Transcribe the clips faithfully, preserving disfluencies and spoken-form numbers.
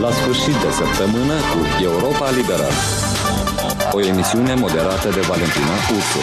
la sfârșit de săptămână cu Europa Liberă. O emisiune moderată de Valentina Ursu.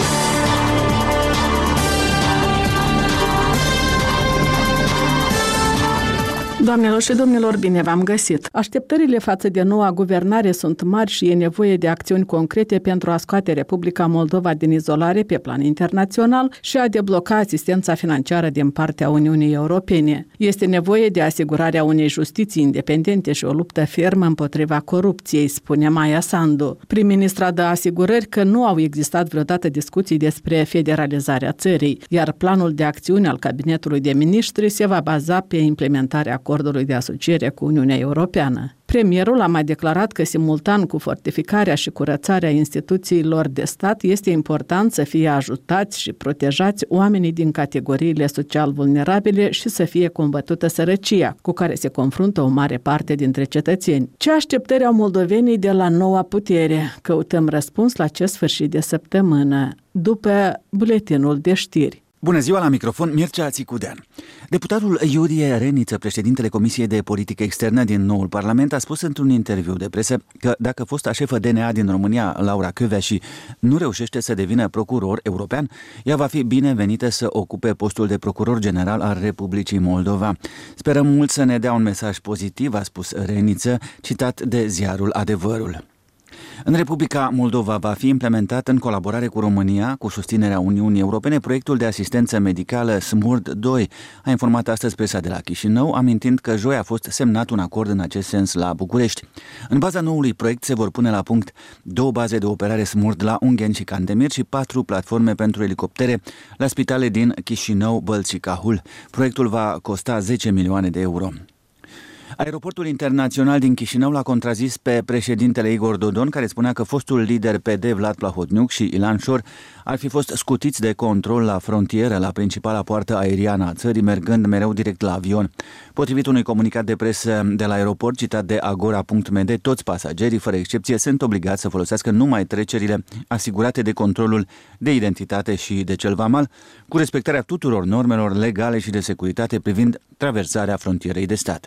Doamnelor și domnilor, bine v-am găsit! Așteptările față de noua guvernare sunt mari și e nevoie de acțiuni concrete pentru a scoate Republica Moldova din izolare pe plan internațional și a debloca asistența financiară din partea Uniunii Europene. Este nevoie de asigurarea unei justiții independente și o luptă fermă împotriva corupției, spune Maia Sandu. Prim-ministra dă asigurări că nu au existat vreodată discuții despre federalizarea țării, iar planul de acțiune al Cabinetului de Miniștri se va baza pe implementarea acordului de asociere cu Uniunea Europeană. Premierul a mai declarat că, simultan cu fortificarea și curățarea instituțiilor de stat, este important să fie ajutați și protejați oamenii din categoriile social vulnerabile și să fie combătută sărăcia, cu care se confruntă o mare parte dintre cetățeni. Ce așteptări au moldovenii de la noua putere? Căutăm răspuns la acest sfârșit de săptămână, după buletinul de știri. Bună ziua, la microfon Mircea Țicudean. Deputatul Iurie Reniță, președintele Comisiei de Politică Externă din noul Parlament, a spus într-un interviu de presă că dacă fosta șefă D N A din România, Laura Kövesi, nu reușește să devină procuror european, ea va fi binevenită să ocupe postul de procuror general al Republicii Moldova. Sperăm mult să ne dea un mesaj pozitiv, a spus Reniță, citat de ziarul Adevărul. În Republica Moldova va fi implementat în colaborare cu România, cu susținerea Uniunii Europene, proiectul de asistență medicală S M U R D doi, a informat astăzi presa de la Chișinău, amintind că joi a fost semnat un acord în acest sens la București. În baza noului proiect se vor pune la punct două baze de operare S M U R D la Ungheni și Cantemir și patru platforme pentru elicoptere la spitale din Chișinău, Bălți și Cahul. Proiectul va costa zece milioane de euro. Aeroportul internațional din Chișinău l-a contrazis pe președintele Igor Dodon, care spunea că fostul lider P D Vlad Plahotniuc și Ilan Șor ar fi fost scutiți de control la frontieră, la principala poartă aeriană a țării, mergând mereu direct la avion. Potrivit unui comunicat de presă de la aeroport, citat de agora punct m d, toți pasagerii, fără excepție, sunt obligați să folosească numai trecerile asigurate de controlul de identitate și de cel vamal, cu respectarea tuturor normelor legale și de securitate privind traversarea frontierei de stat.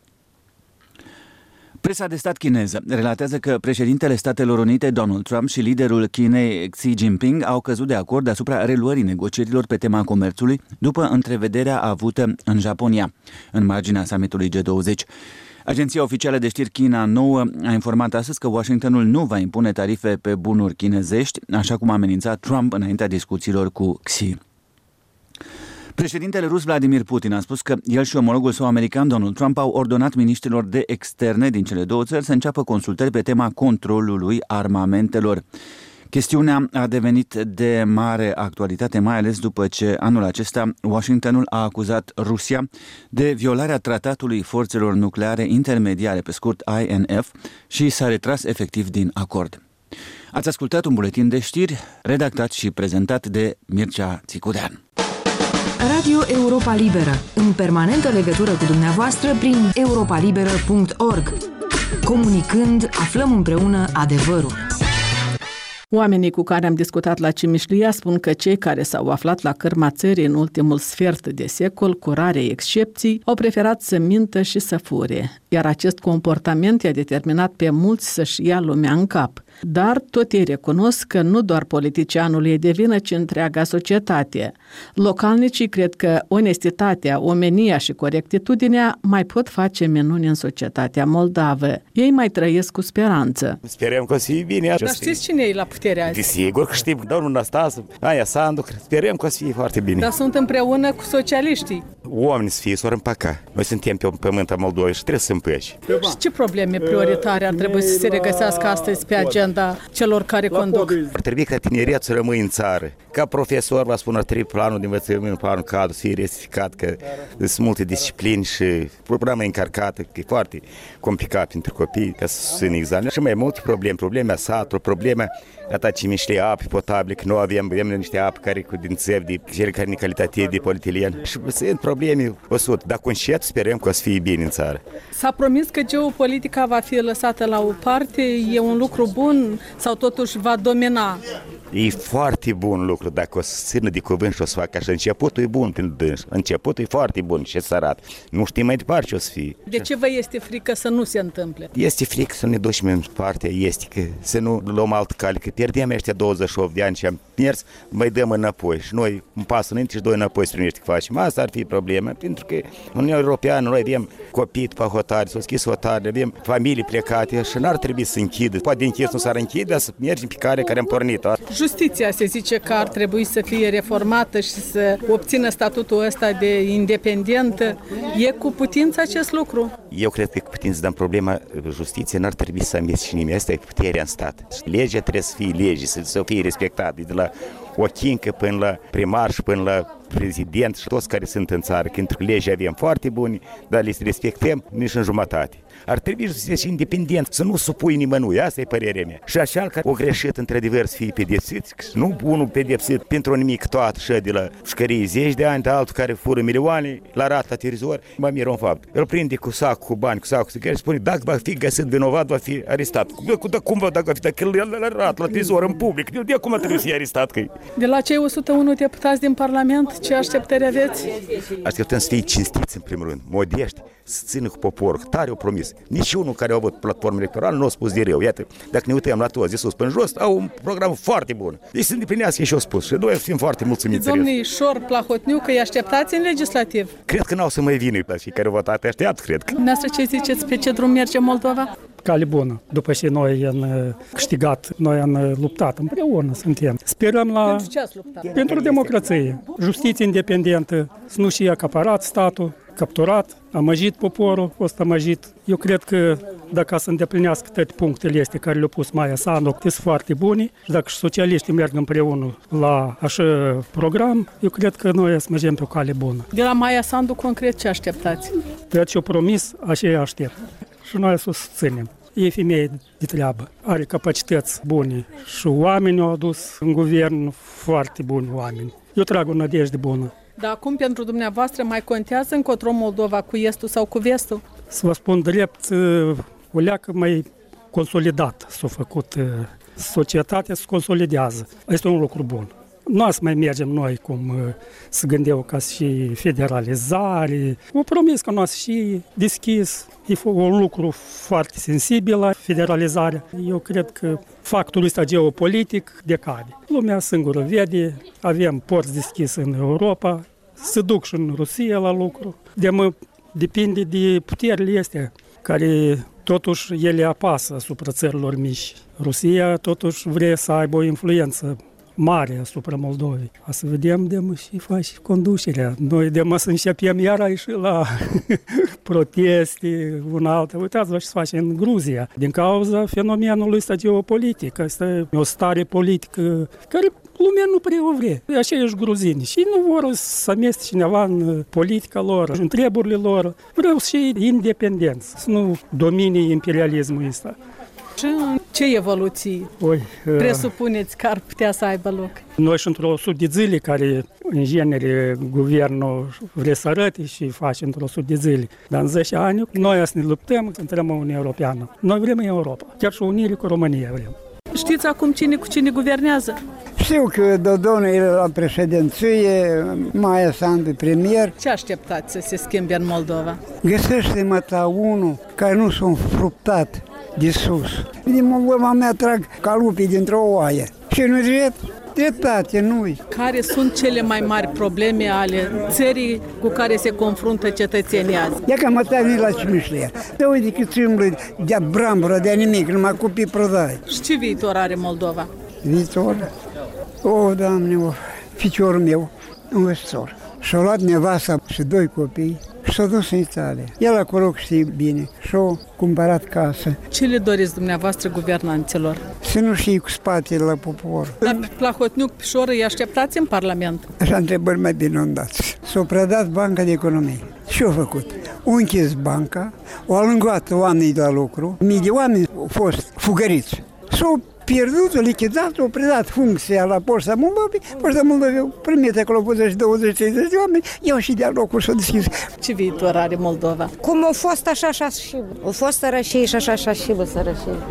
Presa de stat chineză relatează că președintele Statelor Unite, Donald Trump, și liderul Chinei, Xi Jinping, au căzut de acord asupra reluării negocierilor pe tema comerțului după întrevederea avută în Japonia, în marginea summitului G douăzeci. Agenția oficială de știri China nouă a informat astăzi că Washingtonul nu va impune tarife pe bunuri chinezești, așa cum a amenințat Trump înaintea discuțiilor cu Xi. Președintele rus Vladimir Putin a spus că el și omologul său american Donald Trump au ordonat miniștrilor de externe din cele două țări să înceapă consultări pe tema controlului armamentelor. Chestiunea a devenit de mare actualitate, mai ales după ce anul acesta Washingtonul a acuzat Rusia de violarea tratatului forțelor nucleare intermediare, pe scurt I N F, și s-a retras efectiv din acord. Ați ascultat un buletin de știri redactat și prezentat de Mircea Țicudean. Radio Europa Liberă, în permanentă legătură cu dumneavoastră prin europa liberă punct org. Comunicând, aflăm împreună adevărul. Oamenii cu care am discutat la Cimișlia spun că cei care s-au aflat la cârma țării în ultimul sfert de secol, cu rare excepții, au preferat să mintă și să fure, iar acest comportament i-a determinat pe mulți să-și ia lumea în cap. Dar tot ei recunosc că nu doar politicianul e de vină, ci întreaga societate. Localnicii cred că onestitatea, omenia și corectitudinea mai pot face minuni în societatea moldavă. Ei mai trăiesc cu speranță. Sperăm că o să fie bine. Dar știți cine e la puterea azi? Desigur că știm, domnul Năstase, Aia Sandu, sperăm că o să fie foarte bine. Dar sunt împreună cu socialiștii. Oamenii să fie, s-or împăca. Noi suntem pe pământ al Moldovei și trebuie să împăci. Și ce probleme prioritare ar trebui să se regăsească astăzi pe agenda celor care conduc? Ar trebui ca tineretul să rămâi în țară. Ca profesor, vă spun, ar trebui planul de învățământ, planul cadru să fie restificat, că sunt multe discipline și programa încărcată, că e foarte complicat pentru copii ca să susțină examen. Și mai multe probleme, problema satului, problema Gata Cimișlie, ape potabile, că nu avem, avem niște apă care cu din țevi, de cele care ne calitativ de polietilen. Și sunt probleme o sută, dar concet sperăm că o să fie bine în țară. S-a promis că geopolitica va fi lăsată la o parte, e un lucru bun sau totuși va domina? E foarte bun lucru dacă o să țină de cuvânt și o să facă așa. Începutul e bun pentru dâns. Începutul e foarte bun și sărat. Nu știm mai departe ce o să fie. De ce vă este frică să nu se întâmple? Este frică să ne ducem în partea estică, să nu luăm altă cale, că pierdem ăștia douăzeci și opt de ani și am mers, mai dăm înapoi. Și noi un pas înainte și doi înapoi spre că facem. Asta ar fi problema, pentru că în Uniunea Europeană noi avem copii pe hotare, s-au schis hotare, avem familii plecate și n-ar trebui să închidă. Poate închis nu s-ar închide, dar să mergem pe care care am pornit. Justiția se zice că ar trebui să fie reformată și să obțină statutul ăsta de independentă. E cu putință acest lucru? Eu cred că cu putință, dar problema justiției n-ar trebui să amestece nimeni. Asta e puterea în stat. Legea trebuie să fie lege, să fie respectată de la o chincă până la primar și până la prezident și toți care sunt în țară. Pentru că legea avem foarte bune, dar le respectăm nici în jumătate. Ar trebui să fie și independent, să nu supui nimănui, asta e părerea mea. Și așa că o greșit într-adevăr să fie pedepsit, nu unul pedepsit pentru nimic toată și de la șcărie zeci de ani, dar altul care fură milioane, la rat la terizor, mă miră un fapt. Îl prinde cu sac, cu bani, cu sac, cu sigare și spune, dacă va fi găsit vinovat, va fi arestat. Dar cum va, dacă va fi, dacă îl la rat la terizor în public, de acum trebuie să fie arestat. Că... De la cei o sută unu deputați din Parlament, ce așteptări aveți? Așteptăm să fie cinstiți în primul rând, modești, să țină cu poporul, tare au promis. Nici unul care a avut platformă electorală nu a spus de rău. Iată, dacă ne uităm la toți de sus până jos, au un program foarte bun. Deci să îndeplinească și au spus. Și noi fim foarte mulțumiți. Domnișor Plahotniuc, că îi așteptați în legislativ? Cred că n-au să mai vină la cei care votat, așteaptă, cred. Dumneavoastră ce ziceți, pe ce drum merge Moldova? Cale bună. După ce noi am câștigat, noi am luptat împreună, suntem. Sperăm la... Pentru ce ați luptat? Pentru democrație. Justiție independentă, să nu și acaparat statul, capturat, amăjit poporul, fost amăjit. Eu cred că dacă să îndeplinească toate punctele astea care le-a pus Maia Sandu, sunt foarte bune și dacă și socialiștii merg împreună la așa program, eu cred că noi să mergem pe o cale bună. De la Maia Sandu, concret, ce așteptați? Tot ce-o promis, așa aștept. Și noi să o susținem. E femeie de treabă, are capacități bune și oamenii au adus în guvern foarte buni oameni. Eu trag o nădejde bună. Dar acum pentru dumneavoastră mai contează încotro Moldova cu estul sau cu vestul? Să vă spun drept, o leacă mai consolidat s-a făcut. Societatea se consolidează. Este un lucru bun. Nu o să mai mergem noi cum să gândeau ca și federalizare. O promis că nu o să și deschis. E un lucru foarte sensibil la federalizare. Eu cred că factorul ăsta geopolitic decade. Lumea singură vede, avem porți deschise în Europa, se duc și în Rusia la lucru. De mă depinde de puterile astea, care totuși ele apasă asupra țărilor mici. Rusia totuși vrea să aibă o influență mare asupra Moldovei. O să vedem de mă și face conducerea. Noi de mă să începem iar aici la proteste, una altă. Uitați-vă ce se face în Gruzia. Din cauza fenomenului ăsta geopolitic. Asta e o stare politică care lumea nu prea o vrea. Aceiași gruzini. Și nu vor să amestece cineva în politica lor, în treburile lor. Vreau și independență, să nu domine imperialismul ăsta. Și ce evoluții Oi, presupuneți că ar putea să aibă loc? Noi și într-o sută de zile care, în genere, guvernul vrea să arăte și face într-o sută de zile. Dar în zece ani, noi să ne luptăm să intrăm în Uniunea Europeană. Noi vrem în Europa. Chiar și unire cu România vrem. Știți acum cine cu cine guvernează? Știu că Dodon e la președinție, Maia Sandu premier. Ce așteptați să se schimbe în Moldova? Găsește-mă ta unul care nu s-a înfruptat de sus. Din Moldova mea trag calupii dintr-o oaie. Și nu drept? Dreptate, nu-i. Care sunt cele mai mari probleme ale țării cu care se confruntă cetățenii azi? Ia că mă tăi la Cimișlea. Te uite cât îmblă de brambură, de nimic, numai copii prodai. Și ce viitor are Moldova? Viitor? O, Doamne, o, ficiorul meu, învățător. Și-a luat nevasta și doi copii și s-a dus în Italia. El acolo știe bine și-a cumpărat casă. Ce le doriți dumneavoastră guvernanților? Să nu știe cu spatele la popor. Dar Plahotniuc, Pișor, îi așteptați în Parlament? Așa întrebări mai bine o dați. S-a predat Banca de Economie. Ce-a făcut? O închis banca, o alungat oamenii de la lucru, mii de oameni au fost fugăriți. S-au pierdut, lichidat, au predat funcția la Poșta Moldovei. Poșta Moldovei au primit acolo douăzeci treizeci de oameni, iau și de-a locul s-au deschis. Ce viitor are Moldova? Cum a fost așa, așa și a fost sărășie și așa, așa și bă sărășie.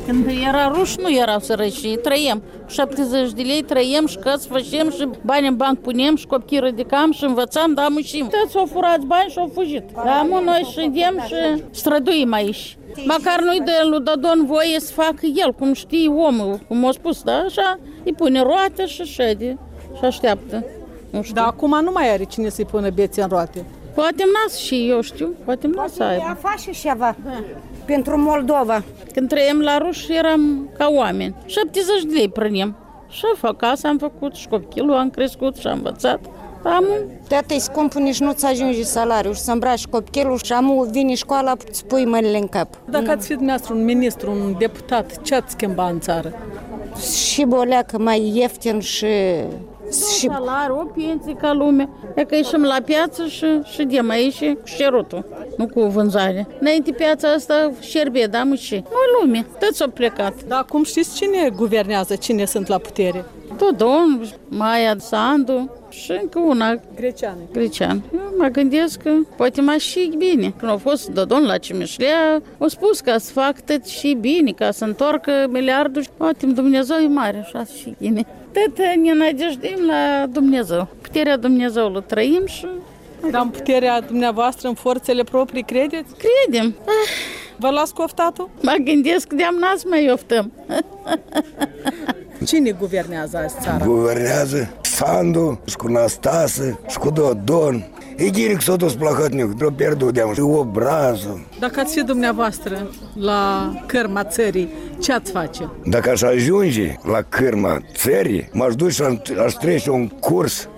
Când era ruși, nu erau sărăși, trăiem. șaptezeci de lei trăiem și căți facem și bani în banc punem și copii ridicam și învățam, dar mușim. Toți au furat bani și au fugit. Dar mă, noi ședem și străduim aici. Măcar nu-i de lui Dodon voie să facă el, cum știe omul, cum a spus, da? Așa, îi pune roate și șede și așteaptă. Nu știu. Dar acum nu mai are cine să-i pună bețe în roate. Poate n-as și eu știu, poate n-as să aibă. Poate face ceva pentru Moldova. Când trăiem la ruși eram ca oameni. șaptezeci de lei prănem. Și fac casa am făcut și copilul am crescut și am învățat. Am... Tata e scumpul, nici nu-ți ajunge salariul și să îmbraci copilul și amu vine școala, îți pui mâinile în cap. Dacă ați fi dumneavoastră un ministru, un deputat, ce ați schimba în țară? Și boleacă mai ieftin și... Și salariu, o pensie ca lume. E că ieșim la piață și, și dăm aici cu șerutul, nu cu vânzare. Înainte piața asta șerbie, da, mă și. Nu lume, toți au plecat. Dar acum știți cine guvernează, cine sunt la putere? Dodon, Maia Sandu și încă una. Greceană. Grecean. Eu mă gândesc că poate mai și bine. Când a fost Dodon la Cimișlea, a spus ca să fac tot și bine, ca să întoarcă miliardul. Poate Dumnezeu e mare, așa și bine. Tot ne nădejduim la Dumnezeu. Puterea Dumnezeului trăim și... Dar în puterea dumneavoastră, în forțele proprii, credeți? Credem. Vă las coftatul? Mă gândesc de-am n-ați mai oftăm. Cine guvernează azi țara? Guvernează Sandu, și cu Năstase, și cu Dodon. E ghinic s-a dus Plahotniuc, trebuie pierdut de-am și obrazul. Dacă ați fi dumneavoastră la cărma țării, ce ați face? Dacă aș ajunge la cărma țării, m-aș duce și aș trece un curs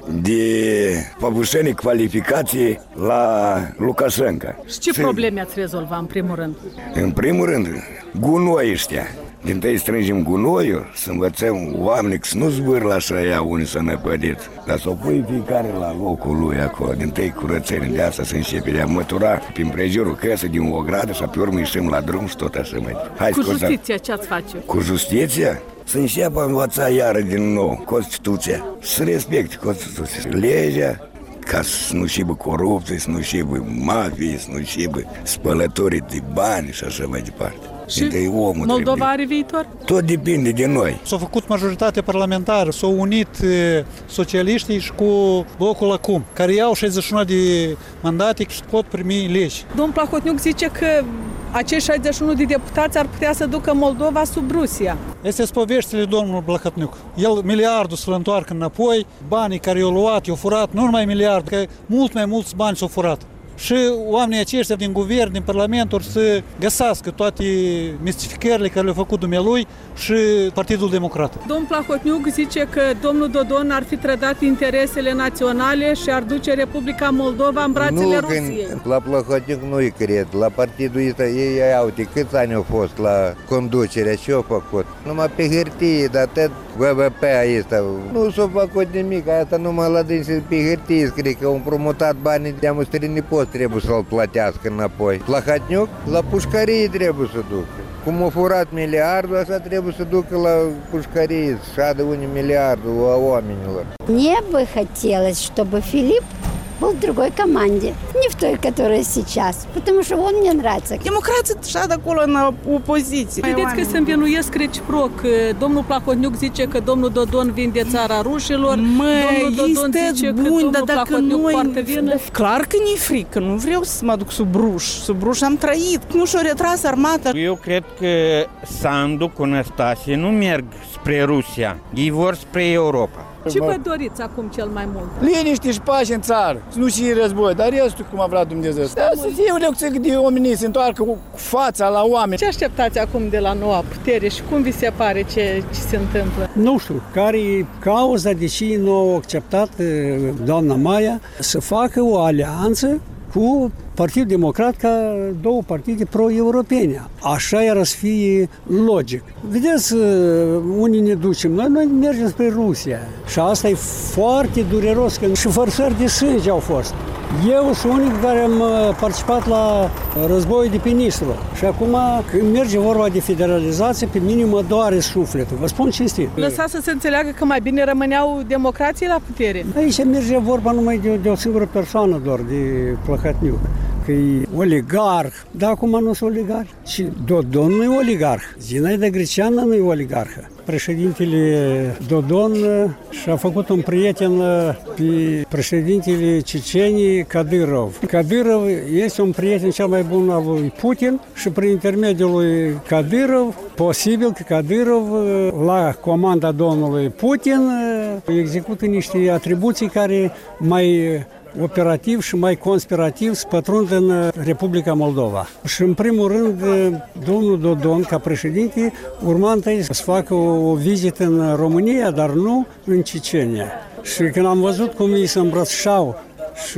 de повышение calificației la Lukashenko. Și ce și probleme ați rezolva în primul rând? În primul rând, gunoi ăștia. Din tăi strângem gunoiul, să învățăm oamenii să nu zbârlă așa ea unii să năpădiți, dar să o pui fiecare la locul lui acolo, din tăi curățenii de asta să începe de a mătura prin prejurul căsă din o gradă și pe urmă ieșim la drum și tot așa mai. Hai, cu justiția ce ați face? Cu justiția? Să înceapă a învăța iară din nou Constituția, să respecte Constituția, legea, ca să nu șibă corupție, să nu șibă mafie, să nu șibă spălătorii de bani și așa mai departe. Și Moldova trebuie. Are viitor? Tot depinde de noi. S-a făcut majoritate parlamentară, s-au unit socialiștii și cu blocul acum, care iau șaizeci și unu de mandate și pot primi legi. Domnul Plahotniuc zice că acești șaizeci și unu de deputați ar putea să ducă Moldova sub Rusia. Este poveștile domnului Plahotniuc. El miliardul să-l întoarcă înapoi, banii care i-au luat, i-au furat, nu numai miliard, că mult mai mulți bani s-au furat. Și oamenii aceștia din guvern, din parlament, or să găsească toate mistificările care le-au făcut dumnealui și Partidul Democrat. Domnul Plahotniuc zice că domnul Dodon ar fi trădat interesele naționale și ar duce Republica Moldova în brațele nu, Rusiei. La Plahotniuc nu-i cred. La partidul ăsta ei au de câți ani au fost la conducere, ce au făcut? Numai pe hârtie, dar tot V V P ăsta. Nu s-a făcut nimic, asta numai la dânsi pe hârtie scrie că au împrumutat banii de a străini post. Trebuie să-l plătească înapoi. Plahotniuc la pușcărie trebuie să ducă. Cum a furat miliardul, așa trebuie să ducă la pușcărie, să adă unii miliardul a oamenilor. Мне бы хотелось, чтобы Филипп был в другой команде, не в той, которая сейчас, потому что он мне нравится. Democrații șad acolo în opoziție. Vedeți că se învinuiesc reciproc. Domnul Plahotniuc zice că domnul Dodon vinde țara rușilor, Măi, domnul Dodon zice că bun, domnul dar dacă Plahotniuc noi... poartă vină. Clar că nu-i frică, nu vreau să mă duc sub ruș. Sub ruș am trăit, nu și-o retras armata. Eu cred că Sandu cu Năstase nu merg spre Rusia, ei vor spre Europa. Ce vă doriți acum cel mai mult? Liniște și pace în țară, nu și război, dar restul cum a vrea Dumnezeu. Da, să fie o lecție de oamenii, să întoarcă cu fața la oameni. Ce așteptați acum de la noua putere și cum vi se pare ce, ce se întâmplă? Nu știu, care e cauza de ce nu au acceptat doamna Maia să facă o alianță cu Partidul Democrat ca două partide pro-europene. Așa era să fie logic. Vedeți, unii ne ducem, noi, noi mergem spre Rusia și asta e foarte dureros, că și vărsări de sânge au fost. Eu sunt unic care am participat la războiul de pe Nistru și acum când merge vorba de federalizație, pe mine mă doare sufletul, vă spun cinstit. Lăsați să se înțeleagă că mai bine rămâneau democrații la putere. Aici merge vorba numai de, de o singură persoană doar, de Plahotniuc. Că că e oligarh, dar acum nu sunt oligarh. Și Dodon nu e oligarh, Zinaida Greceanu nu e oligarhă. Președintele Dodon și-a făcut un prieten pe președintele Cecenii Kadyrov. Kadyrov este un prieten cel mai bun al lui Putin și prin intermediul lui Kadyrov, posibil că Kadyrov, la comanda domnului Putin, execută niște atribuții care mai operativ și mai conspirativ să pătrund în Republica Moldova. Și în primul rând, domnul Dodon, ca președinte, urma întâi să facă o vizită în România, dar nu în Cecenia. Și când am văzut cum ei se îmbrățișau și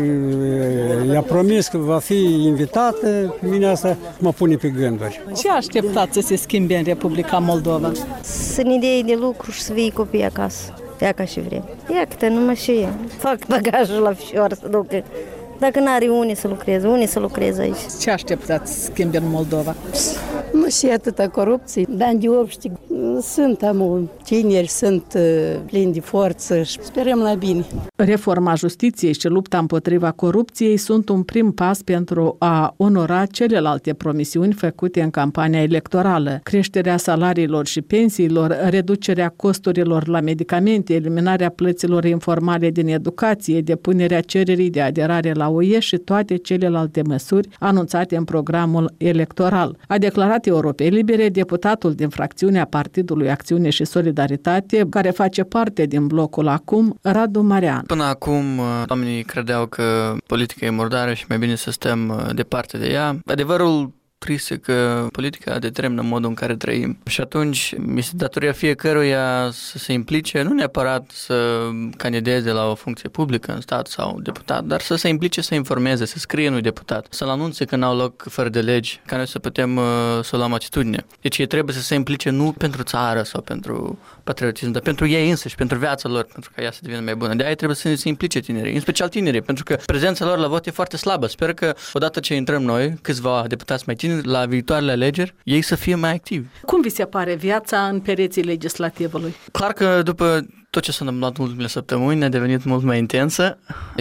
i-a promis că va fi invitată, pe mine asta mă pune pe gânduri. Ce așteptați să se schimbe în Republica Moldova? Să ne dea de lucru și să vii copiii acasă. Ia ca și vrem. Ia câte numai și eu. Fac bagajul la fișoară să ducă. Dacă n-are unii să lucreze, unii să lucreze aici. Ce așteptați să schimbe în Moldova? Nu și atâta corupție. Bani de obști sunt amul. Tineri sunt plini de forță și sperăm la bine. Reforma justiției și lupta împotriva corupției sunt un prim pas pentru a onora celelalte promisiuni făcute în campania electorală. Creșterea salariilor și pensiilor, reducerea costurilor la medicamente, eliminarea plăților informale din educație, depunerea cererii de aderare la U E și toate celelalte măsuri anunțate în programul electoral. A declarat Europei Libere deputatul din fracțiunea Partidului Acțiune și Solidaritate, care face parte din blocul acum, Radu Marean. Până acum, oamenii credeau că politica e murdară și mai bine să stăm departe de ea. Adevărul trist că politica determină modul în care trăim. Și atunci este datoria fiecăruia să se implice, nu neapărat să candideze la o funcție publică în stat sau deputat, dar să se implice, să informeze, să scrie unui deputat, să-l anunțe că n-au loc fără de legi, ca noi să putem uh, să luăm atitudine. Deci ei trebuie să se implice nu pentru țară sau pentru patriotism, dar pentru ei însăși, pentru viața lor, pentru ca ea să devină mai bună. De aia trebuie să se implice tinerii, în special tinerii, pentru că prezența lor la vot e foarte slabă. Sper că odată ce intrăm noi, câțiva deputați mai tineri, la viitoarele alegeri, ei să fie mai activi. Cum vi se pare viața în pereții legislativului? Clar că după tot ce s-a întâmplat în ultimele săptămâni a devenit mult mai intensă.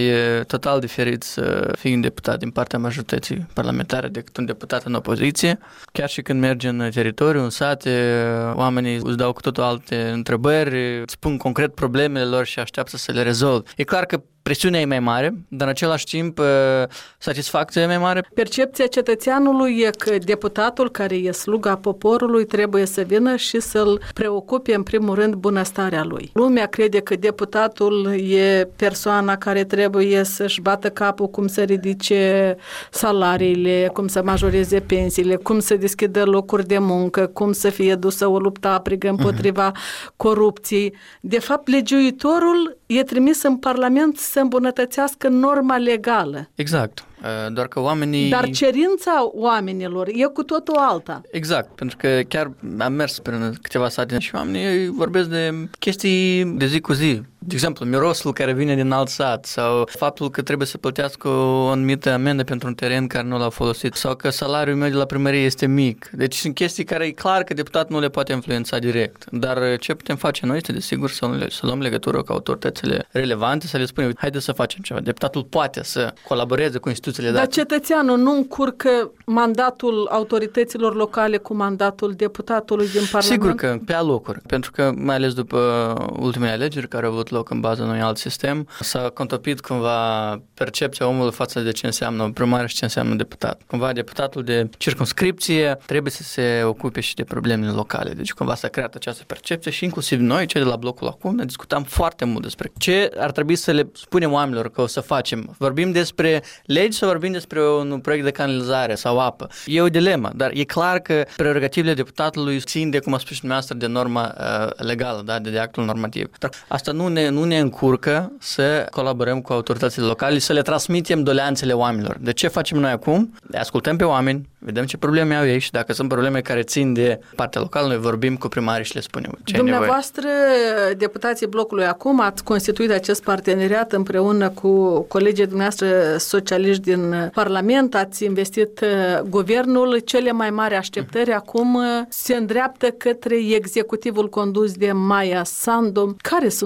E total diferit să fii un deputat din partea majorității parlamentare decât un deputat în opoziție. Chiar și când mergi în teritoriu, în sate, oamenii îți dau cu totul alte întrebări, spun concret problemele lor și așteaptă să le rezolvi. E clar că presiunea e mai mare, dar în același timp satisfacția e mai mare. Percepția cetățeanului e că deputatul care e sluga poporului trebuie să vină și să-l preocupe în primul rând bunăstarea lui. Lumea crede că deputatul e persoana care trebuie să-și bată capul cum să ridice salariile, cum să majoreze pensiile, cum să deschidă locuri de muncă, cum să fie dusă o luptă aprigă împotriva uh-huh. corupției. De fapt, legiuitorul e trimis în Parlament să îmbunătățească norma legală. Exact. Doar că oamenii... Dar cerința oamenilor e cu totul alta. Exact, pentru că chiar am mers prin câteva sate și oamenii vorbesc de chestii de zi cu zi. De exemplu, mirosul care vine din alt sat sau faptul că trebuie să plătească o anumită amendă pentru un teren care nu l-a folosit sau că salariul meu de la primărie este mic. Deci sunt chestii care e clar că deputatul nu le poate influența direct. Dar ce putem face noi este desigur să, să luăm legătură cu autoritățile relevante, să le spunem, haide să facem ceva. Deputatul poate să colaboreze cu instituțiile. Dar cetățeanul nu încurcă mandatul autorităților locale cu mandatul deputatului din Parlament? Sigur că pe alocuri, pentru că mai ales după ultimele alegeri care au avut loc în baza unui alt sistem, s-a contopit cumva percepția omului față de ce înseamnă primar și ce înseamnă deputat. Cumva deputatul de circumscripție trebuie să se ocupe și de problemele locale. Deci cumva s-a creat această percepție și inclusiv noi, cei de la blocul acum, ne discutam foarte mult despre ce ar trebui să le spunem oamenilor că o să facem. Vorbim despre legi sau vorbim despre un proiect de canalizare sau apă. E o dilemă, dar e clar că prerogativele deputatului țin de, cum a spus și dumneavoastră, de norma uh, legală, da? de, de actul normativ. Dar asta nu ne, nu ne încurcă să colaborăm cu autoritățile locale, să le transmitem doleanțele oamenilor. De ce facem noi acum? Le ascultăm pe oameni, vedem ce probleme au ei și dacă sunt probleme care țin de partea locală, noi vorbim cu primarii și le spunem ce Dumneavoastră, nevoie. Deputații blocului acum, ați constituit acest parteneriat împreună cu colegii dumneavoastră socialiști din Parlament, ați investit guvernul, cele mai mari așteptări acum se îndreaptă către executivul condus de Maia Sandu. Care sunt prioritățile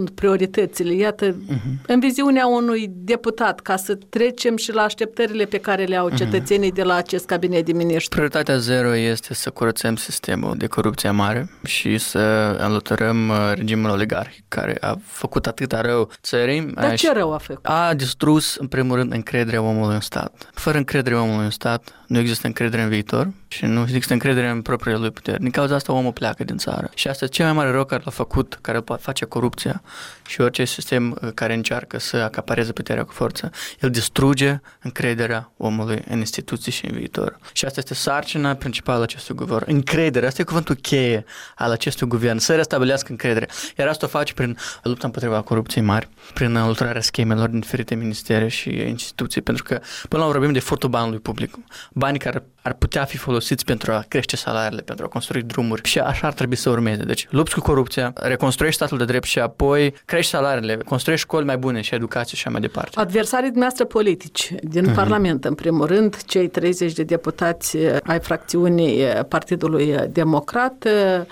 modalitățile. Iată, uh-huh. în viziunea unui deputat, ca să trecem și la așteptările pe care le au cetățenii uh-huh. de la acest cabinet de miniștri. Prioritatea zero este să curățăm sistemul de corupție mare și să înlăturăm regimul oligarhic care a făcut atâta rău țării. Dar ce rău a făcut? A distrus, în primul rând, încrederea omului în stat. Fără încredere omului în stat, nu există încredere în viitor și nu există încredere în propriile lui puteri. Din cauza asta omul pleacă din țară. Și asta e cel mai mare rău care l-a făcut, care îl face corupția și orice sistem care încearcă să acapareze puterea cu forță. El distruge încrederea omului în instituții și în viitor. Și asta este sarcina principală a acestui guvern. Încredere. Asta e cuvântul cheie al acestui guvern. Să restabilească încredere. Iar asta o face prin lupta împotriva corupției mari, prin înlăturarea schemelor din diferite ministere și instituții. Pentru că până la urmă vorbim de furtul banului public. Banii care ar putea fi folosiți pentru a crește salariile, pentru a construi drumuri și așa ar trebui să urmeze. Deci lupți cu corupția, reconstruiești statul de drept și apoi crești salariile, construiești școli mai bune și educație și așa mai departe. Adversarii dumneavoastră politici din uh-huh. Parlament, în primul rând, cei treizeci de deputați ai fracțiunii Partidului Democrat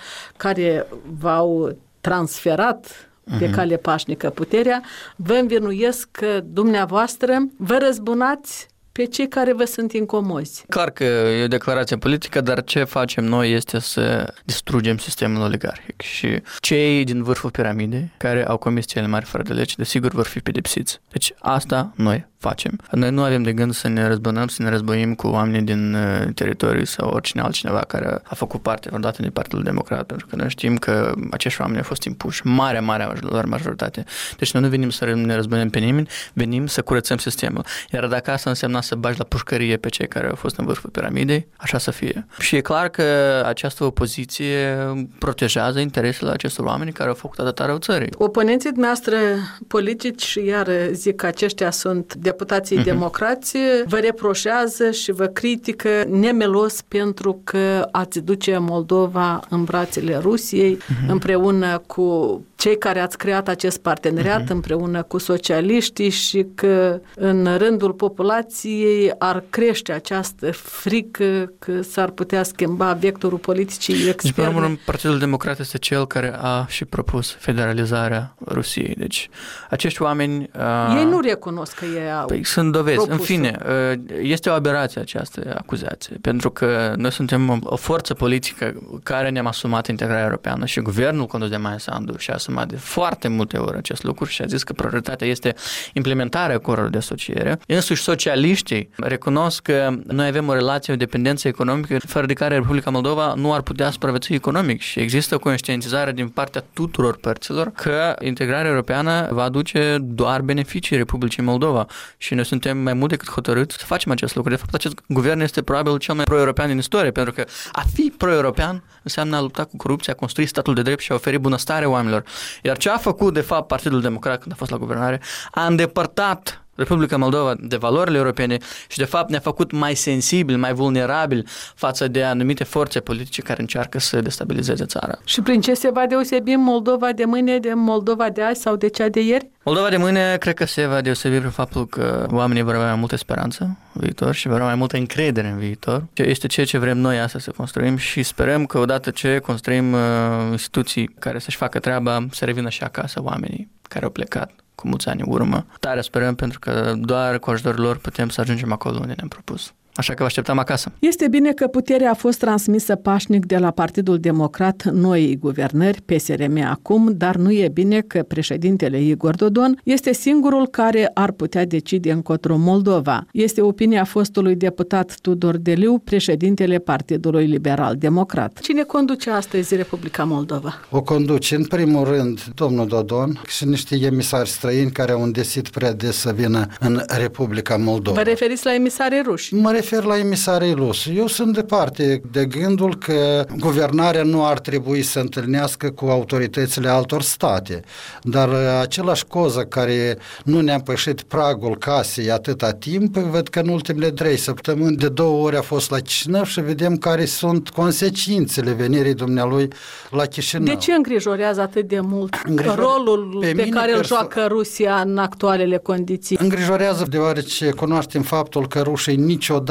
care v-au transferat pe cale pașnică puterea, vă învinuiesc că dumneavoastră vă răzbunați pe cei care vă sunt incomozi. Clar că e o declarație politică, dar ce facem noi este să distrugem sistemul oligarhic și cei din vârful piramidei care au comis cele mari fără de lege, desigur vor fi pedepsiți. Deci asta noi facem. Noi nu avem de gând să ne răzbunăm, să ne războim cu oamenii din uh, teritoriu sau oricine altcineva care a făcut parte vreodată din Partidul Democrat, pentru că noi știm că acești oameni au fost impuși, marea, marea lor majoritate. Deci noi nu venim să ne răzbunim pe nimeni, venim să curățăm sistemul. Iar dacă asta însemna să bagi la pușcărie pe cei care au fost în vârful piramidei, așa să fie. Și e clar că această opoziție protejează interesele acestor oameni care au făcut atâta rău țării. Oponenții noastre politici, iar zic că aceștia sunt deputații uh-huh. democrați, vă reproșează și vă critică nemelos pentru că ați duce Moldova în brațele Rusiei, uh-huh. împreună cu cei care ați creat acest parteneriat, uh-huh. împreună cu socialiștii și că în rândul populației ar crește această frică că s-ar putea schimba vectorul politicii externe. Deci, pe urmă, Partidul Democrat este cel care a și propus federalizarea Rusiei. Deci, acești oameni... Uh, ei nu recunosc că ei au păi, sunt dovezi. propus. În fine, uh, este o aberație această acuzație, pentru că noi suntem o forță politică care ne-am asumat integrarea europeană și guvernul condus de Maia Sandu și-a asumat de foarte multe ori acest lucru și a zis că prioritatea este implementarea acordului de asociere. Însuși socialiștii recunosc că noi avem o relație, o dependență economică fără de care Republica Moldova nu ar putea supraviețui economic și există o conștientizare din partea tuturor părților că integrarea europeană va aduce doar beneficii Republicii Moldova și noi suntem mai mult decât hotărâți să facem acest lucru. De fapt, acest guvern este probabil cel mai pro-european din istorie, pentru că a fi pro-european înseamnă a lupta cu corupția, a construi statul de drept și a oferi bunăstare oamenilor. Iar ce a făcut, de fapt, Partidul Democrat când a fost la guvernare, a îndepărtat Republica Moldova de valorile europene și, de fapt, ne-a făcut mai sensibil, mai vulnerabil față de anumite forțe politice care încearcă să destabilizeze țara. Și prin ce se va deosebi Moldova de mâine de Moldova de azi sau de cea de ieri? Moldova de mâine cred că se va deosebi prin faptul că oamenii vor avea mai multă speranță în viitor și vor avea mai multă încredere în viitor. Este ceea ce vrem noi astăzi să construim și sperăm că odată ce construim uh, instituții care să-și facă treaba, să revină și acasă oamenii care au plecat cu mulți ani în urmă. Tare sperăm, pentru că doar cu ajutorul lor putem să ajungem acolo unde ne-am propus. Așa că vă așteptăm acasă. Este bine că puterea a fost transmisă pașnic de la Partidul Democrat noii guvernări, P S R M acum, dar nu e bine că președintele Igor Dodon este singurul care ar putea decide încotro Moldova. Este opinia fostului deputat Tudor Deliu, președintele Partidului Liberal Democrat. Cine conduce astăzi Republica Moldova? O conduce, în primul rând, domnul Dodon și niște emisari străini care au îndesit prea des să vină în Republica Moldova. Vă referiți la emisarii ruși? Mă refer la emisarii ruși. Eu sunt departe de gândul că guvernarea nu ar trebui să întâlnească cu autoritățile altor state, dar același coză care nu ne-a pășit pragul casei atâta timp, văd că în ultimele trei săptămâni de două ori a fost la Chișinău și vedem care sunt consecințele venirii dumnealui la Chișinău. De ce îngrijorează atât de mult Îngrijore... rolul pe, pe care perso- îl joacă Rusia în actualele condiții? Îngrijorează deoarece cunoaștem faptul că rușii niciodată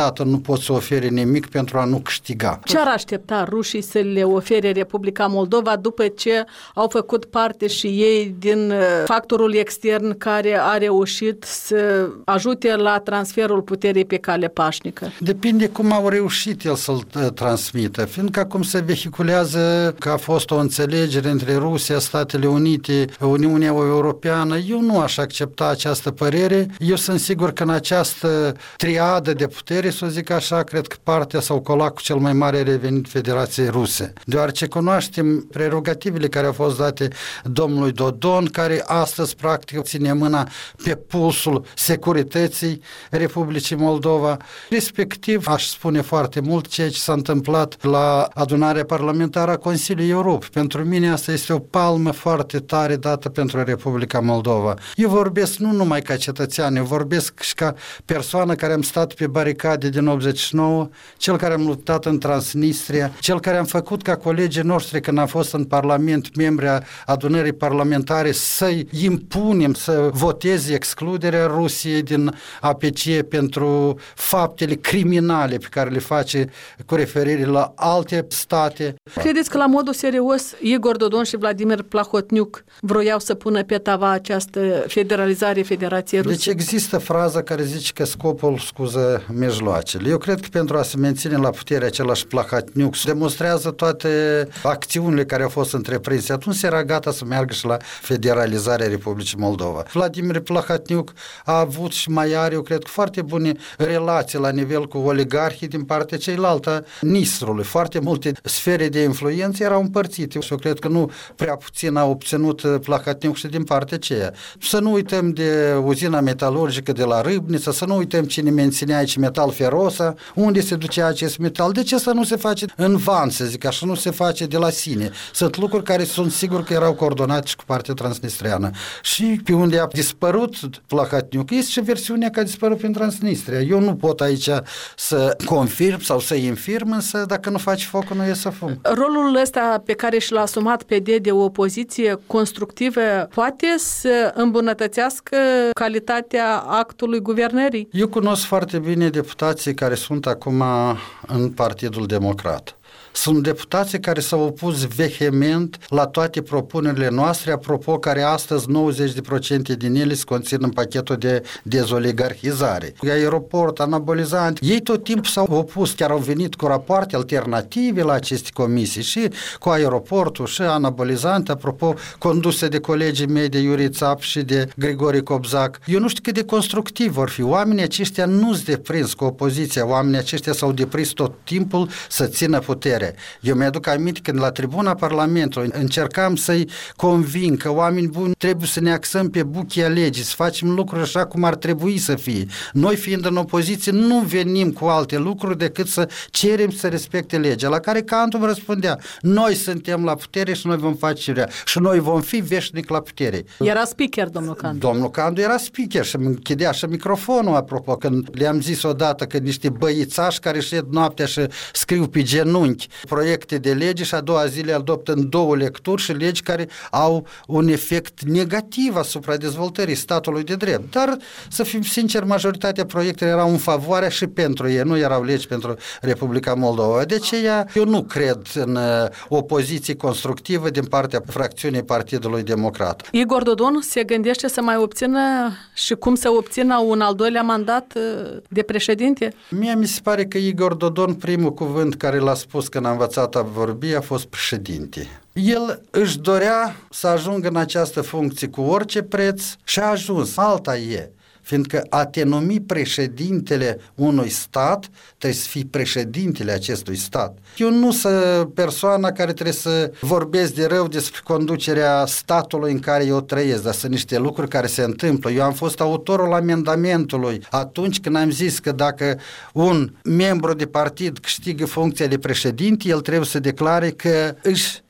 niciodată nu pot să ofere nimic pentru a nu câștiga. Ce ar aștepta rușii să le ofere Republica Moldova după ce au făcut parte și ei din factorul extern care a reușit să ajute la transferul puterii pe cale pașnică? Depinde cum au reușit el să-l transmită, fiindcă acum se vehiculează că a fost o înțelegere între Rusia, Statele Unite, Uniunea Europeană. Eu nu aș accepta această părere. Eu sunt sigur că în această triadă de putere, să zic așa, cred că partea sau colacul cel mai mare a revenit Federației Ruse. Deoarece cunoaștem prerogativele care au fost date domnului Dodon, care astăzi practic ține mâna pe pulsul securității Republicii Moldova. Respectiv, aș spune foarte mult ceea ce s-a întâmplat la adunarea parlamentară a Consiliului Europei. Pentru mine asta este o palmă foarte tare dată pentru Republica Moldova. Eu vorbesc nu numai ca cetățean, eu vorbesc și ca persoană care am stat pe baricade din optzeci și nouă, cel care am luptat în Transnistria, cel care am făcut ca colegii noștri când am fost în Parlament, membri a adunării parlamentare, să-i impunem să voteze excluderea Rusiei din A P C pentru faptele criminale pe care le face cu referire la alte state. Credeți că la modul serios Igor Dodon și Vladimir Plahotniuc vroiau să pună pe tava această federalizare Federației Ruse? Deci există fraza care zice că scopul scuză mijloacele. Eu cred că pentru a se menține la putere același Plahotniuc demonstrează toate acțiunile care au fost întreprinse. Atunci era gata să meargă și la federalizarea Republicii Moldova. Vladimir Plahotniuc a avut și mai are, eu cred, foarte bune relații la nivel cu oligarhii din partea cealaltă Nistrului. Foarte multe sfere de influență erau împărțite și eu cred că nu prea puțin a obținut Plahotniuc și din partea aceea. Să nu uităm de uzina metalurgică de la Râbnița, să nu uităm cine menținea aici Metal Ferosa, unde se ducea acest metal. De ce să nu se face în van, să zic așa, nu se face de la sine? Sunt lucruri care sunt sigur că erau coordonate și cu partea transnistreană. Și pe unde a dispărut Plahotniuc, este și versiunea că a dispărut prin Transnistria. Eu nu pot aici să confirm sau să infirm, însă dacă nu faci focul, nu e să fum. Rolul ăsta pe care și l-a asumat P D de o opoziție constructivă poate să îmbunătățească calitatea actului guvernării? Eu cunosc foarte bine deputații care sunt acum în Partidul Democrat. Sunt deputații care s-au opus vehement la toate propunerile noastre, apropo, care astăzi nouăzeci la sută din ele se conțin în pachetul de dezoligarhizare. Aeroport, anabolizant, ei tot timpul s-au opus, chiar au venit cu rapoarte alternative la aceste comisii și cu aeroportul și anabolizant, apropo, conduse de colegii mei de Iuri Țap și de Grigore Cobzac. Eu nu știu cât de constructiv vor fi. Oamenii aceștia nu-s deprins cu opoziția, oamenii aceștia s-au deprins tot timpul să țină putere. Eu mi-aduc aminte când la tribuna Parlamentului încercam să-i convin că oameni buni trebuie să ne axăm pe buchia legii, să facem lucruri așa cum ar trebui să fie. Noi fiind în opoziție nu venim cu alte lucruri decât să cerem să respecte legea, la care Cantu îmi răspundea: noi suntem la putere și noi vom face ce vrea și noi vom fi veșnic la putere. Era speaker, domnul Cantu. Domnul Cantu era speaker și îmi închidea și microfonul, apropo, când le-am zis odată că niște băițași care șed noaptea și scriu pe genunchi proiecte de lege și a doua zi le adoptă în două lecturi și legi care au un efect negativ asupra dezvoltării statului de drept. Dar, să fim sinceri, majoritatea proiectelor erau în favoarea și pentru ei, nu erau legi pentru Republica Moldova. De aceea, eu nu cred în opoziție constructivă din partea fracțiunii Partidului Democrat. Igor Dodon se gândește să mai obțină și cum să obțină un al doilea mandat de președinte? Mie mi se pare că Igor Dodon, primul cuvânt care l-a spus când a învățat a vorbi, a fost președinte. El își dorea să ajungă în această funcție cu orice preț și a ajuns. Alta e. Fiindcă a te numi președintele unui stat, trebuie să fii președintele acestui stat. Eu nu sunt persoana care trebuie să vorbesc de rău despre conducerea statului în care eu trăiesc, dar sunt niște lucruri care se întâmplă. Eu am fost autorul amendamentului atunci când am zis că dacă un membru de partid câștigă funcția de președinte, el trebuie să declare că își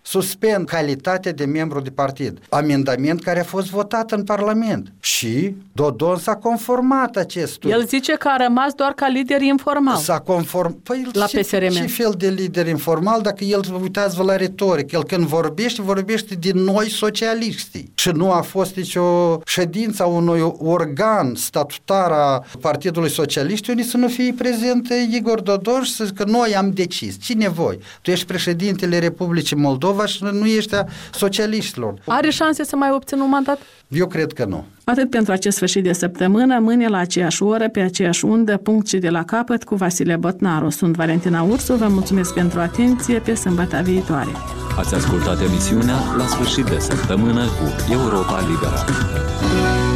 suspend calitatea de membru de partid. Amendament care a fost votat în Parlament. Și Dodon s-a conformat acestui. El zice că a rămas doar ca lider informal. S-a conform... Păi, la ce, P S R M. Ce fel de lider informal dacă el, uitați-vă la retoric, el când vorbește, vorbește din noi socialiștii. Și nu a fost nicio ședință a unui organ statutar a Partidului Socialist unde să nu fie prezent Igor Dodon și să zică că noi am decis. Cine voi? Tu ești președintele Republicii Moldova și nu ești a socialiștilor. Are șanse să mai obțină un mandat? Eu cred că nu. Atât pentru acest sfârșit de săptămână, mâine la aceeași oră, pe aceeași undă, punct și de la capăt cu Vasile Botnaru. Sunt Valentina Ursu, vă mulțumesc pentru atenție, pe sâmbătă viitoare. Ați ascultat emisiunea La sfârșit de săptămână cu Europa Liberă.